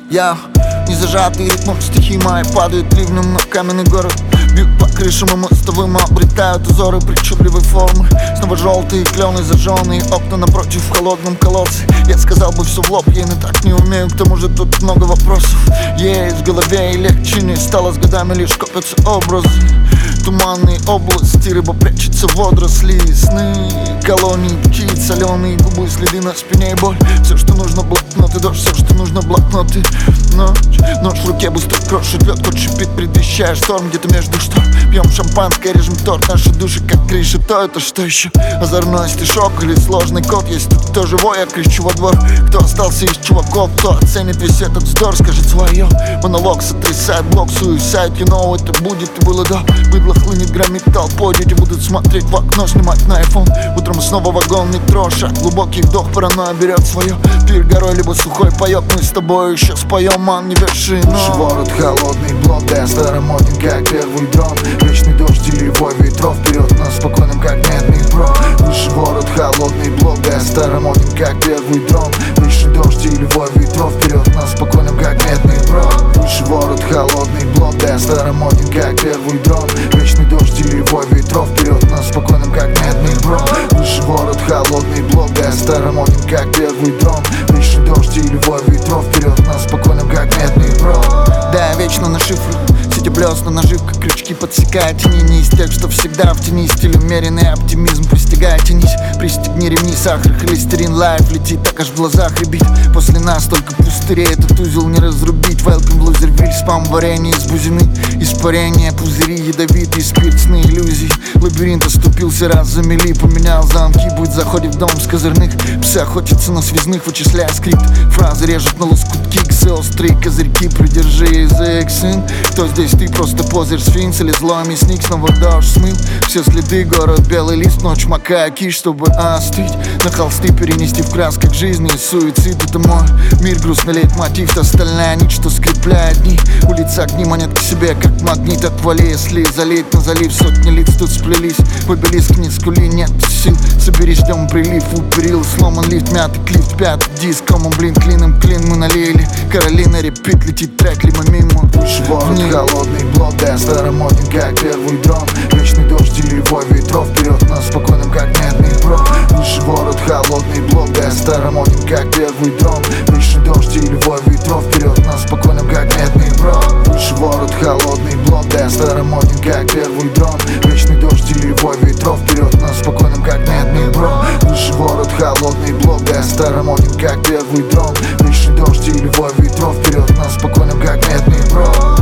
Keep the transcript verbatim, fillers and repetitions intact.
Я не зажатый ритмом стихи мои падают ливнем на каменный город. Бьют по крышам и мостовым, обретают узоры причудливой формы. Снова желтые клены, зажженные окна напротив в холодном колодце. Я сказал бы все в лоб, я и так не умею, к тому же тут много вопросов есть в голове, и легче не стало с годами, лишь копятся образы. Туманные области, рыба прячется в водоросли, сны, колонии птиц, соленые губы, следы на спине и боль. Все, что нужно, блокноты, дождь, все, что нужно, блокноты. Ночь, ночь в руке быстро крошит лед, хоть шипит, предвещая шторм где-то между штор. Пьем шампанское, режем торт, наши души как крыша, то это что еще? Озорной стишок или сложный код? Есть тут кто живой, я кричу во двор. Кто остался из чуваков, кто оценит весь этот вздор, скажет свое. Монолог сотрясает блок, суисайд, you know, это будет и было до. Быдло хлынет, громит толпой, дети будут смотреть в окно, снимать на айфон. Утром снова вагон метро, шаг, глубокий вдох, паранойя берет свое. Пир горой, либо сухой паёк, мы с тобой еще споем, ман, не вершина. Ворот холодный блок, да я старомоден, как первый дрон. Вечный дождь или вой ветров, вперед на спокойном, как медный про. Выше ворот холодный блок, да я старомоден, как первый дрон. Вечный дождь или вой ветров, вперед на спокойном, как медный про. Выше ворот холодный блок, да я старомоден, как первый дрон. Вечный дождь или вой ветров, вперед на спокойном, как медный бро. Выше ворот холодный блок, да я старомоден, как первый дрон. Вечный дождь или вой ветров, вперед на спокойном, как медный бро. Да, я вечно на шифрах, сидя блесна, наживка, крючки подсекает тени. Не из тех, что всегда в тени, стиль умеренный оптимизм, пристегай, тянись. Пристегни ремни, сахар, холестерин, лайф летит, так аж в глазах рябит. После нас только пустырей, этот узел не разрубить. Welcome в Лузервиль, спам, варенье из бузины, испарение, пузыри, ядовитый спирт, сны, иллюзий. Лабиринт оступился раз за мили, поменял замки, будь заходит в дом с козырных. Псы охотятся на связных, вычисляя скрипт. Фразы режут на лоскутки, ксы, острые козырьки, придержи язык, сын. Кто здесь ты, просто позер, сфинкс или злой мясник, снова дождь смыл все следы, город, белый лист, ночь, макая киш, чтобы остыть. На холсты перенести в красках жизни, суицид, это мой мир, грустный лейтмотив, остальная нить, что скрепляет дни. Улица огни манят к себе, как магнит, отвали, если залить на залив, сотни лиц тут сплелись. В обелиск не скули, нет сил, соберись, ждем прилив, у перил сломан лифт, мятый клифт, пятый диск, кому, блин, клином клин мы налили. Каролина репит, летит трек, либо мимо. Выше ворот холодный блок, да я старомоден, как первый дрон. Вечный дождь или вой ветров, вперед на спокойном, как медный про. Выше ворот холодный блок, да я старомоден, как первый дрон. Вечный дождь или вой ветров, вперед на спокойном, как медный про. Выше ворот холодный блок, да я старомоден, как первый дрон. Вечный дождь или вой ветров, вперед на спокойном, как медный про. Выше ворот холодный блок, да я старомоден, как первый дрон. Вечный дождь или вой ветров, вперед на спокойном, как медный про.